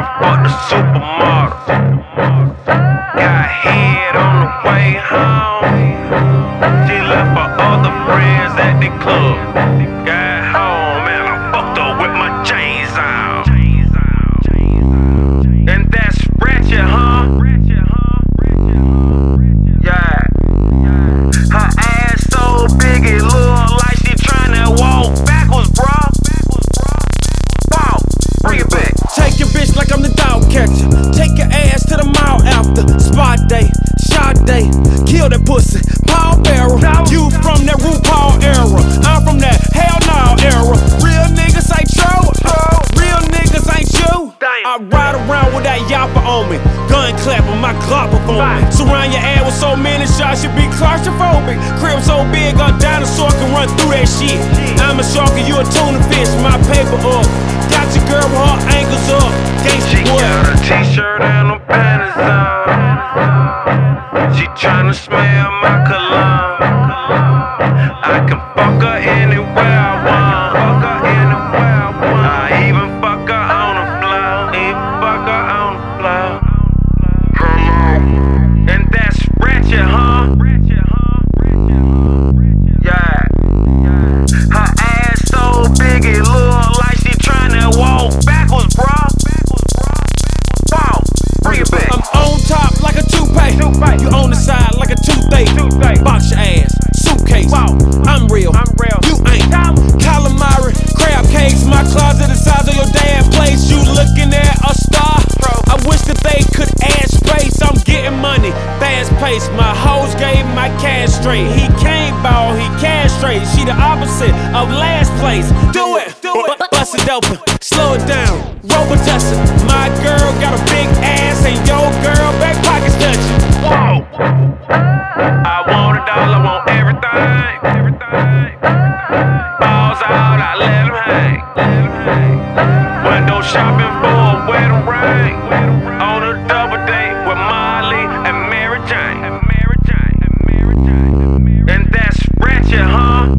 fuck the supermodel. Got head on the way home. She left her other friends at the club. Got home and I fucked her with my chains on. And that's ratchet, huh? Yeah. Her ass so big it look like she tryna walk backwards, bruh. Wow, bring it back. Take your bitch like I'm the dog catcher. Take your ass to the mall after. Spot day, shot day, kill that pussy. Paul Bearer, you from that RuPaul era. I'm from that hell no era. Real niggas ain't true. Real niggas ain't you. I ride around with that yapper on me. Gun clapping, my clock performing. Surround your ass with so many shots, you be claustrophobic. Crib so big, a dinosaur can run through that shit. I'm a shark and you a tuna fish. My paper up. Got your girl with her ankles up. She got a t-shirt and her panties on. She tryna smell my cologne. I can fuck her anywhere I want. I even fuck her on the floor. And that's ratchet, huh? Yeah. Her ass so big it look like she tryna walk backwards, bruh. Wow, bring it back. I'm on top like a toupee. You on the side like a toothache. Box your ass, suitcase. I'm real. You ain't. Calamari, crab cakes. My closet the size of your dad's place. You looking at a star? I wish that they could add space. I'm getting money, fast pace. My hoes gave my cash straight. He can't ball, he cash straight. She the opposite of last place. Do it, bust it open, slow it down. Robitussin, my girl got a big ass and your girl back pockets touching. Whoa. I want it all, I want everything. Balls out, I let them hang. Window shopping for a wedding ring. On a double date with Molly and Mary Jane. And that's ratchet, huh?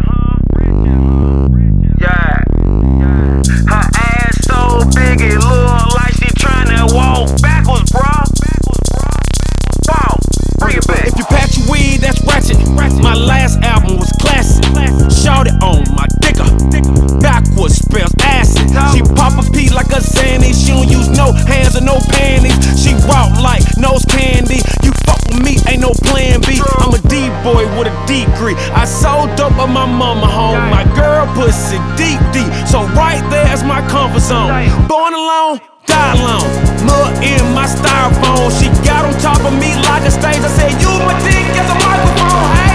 Yeah. Her ass so big it look like she tryna walk backwards, bruh. Wow, bring it back. If you patch your weed, that's ratchet. My last album was classic. Shout it on my dicker. Backwards spells acid. She pop a pee like a Zanny. She don't use no hands or no panties. She walk like nose candy. You fuck with me, ain't no plan B. I'm a D-boy with a degree. I sold dope at my mama home. My girl pussy deep. So right there's my comfort zone. Born alone, die alone. Mud in my styrofoam. She got on top of me like a stage. I said, use my dick as a microphone. Hey.